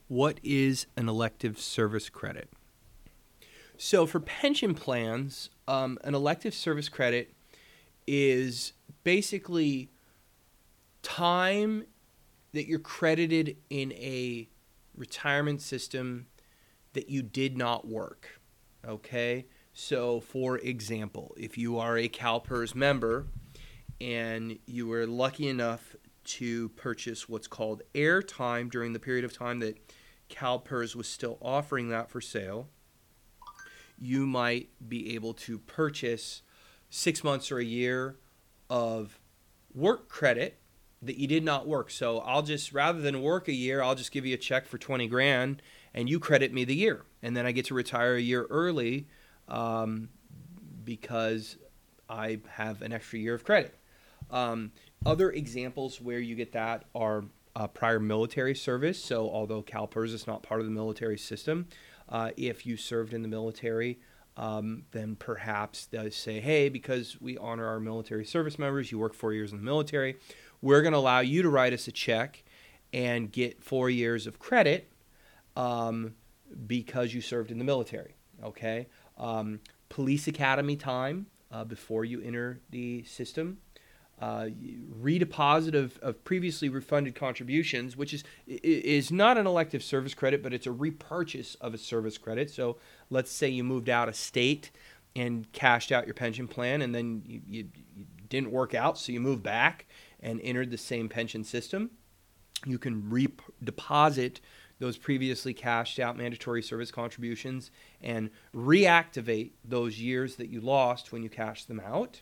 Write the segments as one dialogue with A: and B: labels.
A: What is an elective service credit? So for pension plans, an elective service credit is basically time that you're credited in a retirement system that you did not work. Okay? So for example, if you are a CalPERS member and you were lucky enough to purchase what's called airtime during the period of time that CalPERS was still offering that for sale, you might be able to purchase 6 months or a year of work credit that you did not work. So I'll just, rather than work a year, I'll just give you a check for 20 grand and you credit me the year. And then I get to retire a year early because I have an extra year of credit. Other examples where you get that are prior military service. So although CalPERS is not part of the military system, if you served in the military, then perhaps they'll say, hey, because we honor our military service members, you work 4 years in the military, we're going to allow you to write us a check and get 4 years of credit because you served in the military. Okay? Police academy time before you enter the system. Redeposit of previously refunded contributions, which is not an elective service credit, but it's a repurchase of a service credit. So let's say you moved out of state and cashed out your pension plan, and then you didn't work out, so you moved back and entered the same pension system. You can redeposit those previously cashed out mandatory service contributions and reactivate those years that you lost when you cashed them out.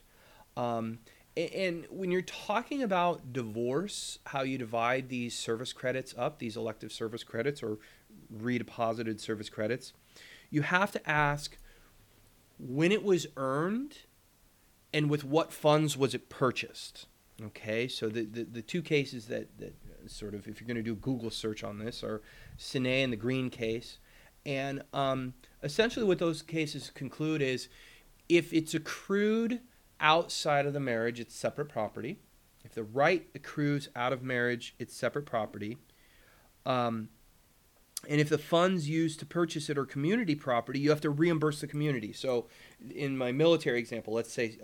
A: And when you're talking about divorce, how you divide these service credits up, these elective service credits or redeposited service credits, you have to ask when it was earned and with what funds was it purchased. Okay, so the two cases that sort of, if you're going to do a Google search on this, are Sine and the Green case. And essentially what those cases conclude is if it's accrued outside of the marriage, it's separate property. If the right accrues out of marriage, it's separate property. And if the funds used to purchase it are community property, you have to reimburse the community. So in my military example, let's say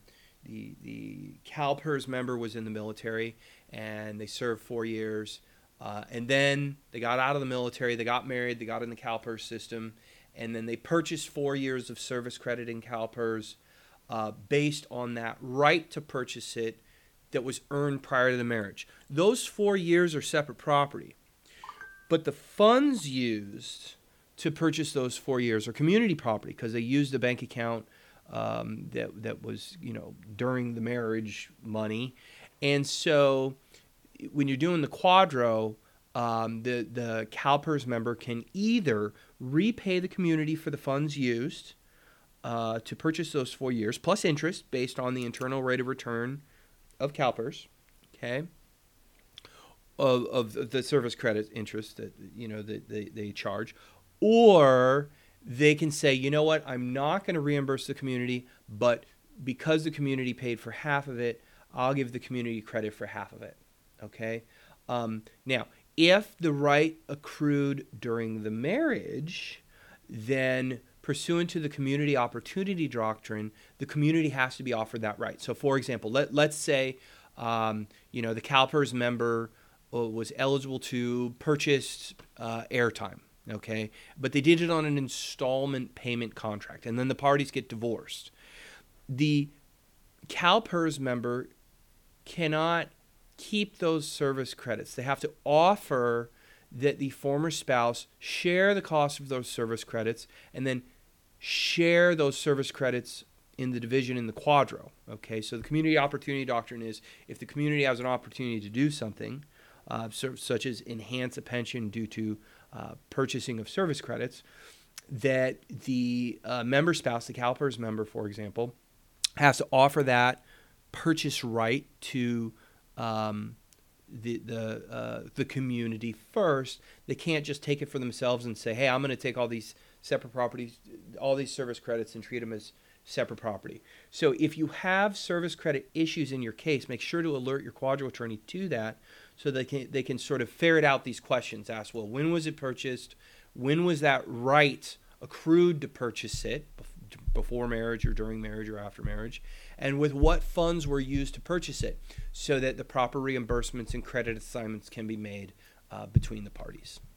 A: the CalPERS member was in the military and they served 4 years. And then they got out of the military, they got married, they got in the CalPERS system, and then they purchased 4 years of service credit in CalPERS based on that right to purchase it that was earned prior to the marriage. Those 4 years are separate property. But the funds used to purchase those 4 years are community property because they used a bank account that was, during the marriage money. And so when you're doing the quadro, the CalPERS member can either repay the community for the funds used to purchase those 4 years, plus interest based on the internal rate of return of CalPERS, okay, of the service credit interest that they charge, or they can say, you know what, I'm not going to reimburse the community, but because the community paid for half of it, I'll give the community credit for half of it. Okay. Now, if the right accrued during the marriage, then pursuant to the community opportunity doctrine, the community has to be offered that right. So, for example, let's say, the CalPERS member was eligible to purchase airtime, okay? But they did it on an installment payment contract, and then the parties get divorced. The CalPERS member cannot keep those service credits. They have to offer that the former spouse share the cost of those service credits and then share those service credits in the division in the quadro. Okay, so the community opportunity doctrine is if the community has an opportunity to do something, such as enhance a pension due to purchasing of service credits, that the member spouse, the CalPERS member, for example, has to offer that purchase right to the community first. They can't just take it for themselves and say, hey, I'm going to take all these separate properties, all these service credits and treat them as separate property. So if you have service credit issues in your case, make sure to alert your quadro attorney to that so they can sort of ferret out these questions. Ask, well, when was it purchased? When was that right accrued to purchase it, before marriage or during marriage or after marriage? And with what funds were used to purchase it, so that the proper reimbursements and credit assignments can be made between the parties.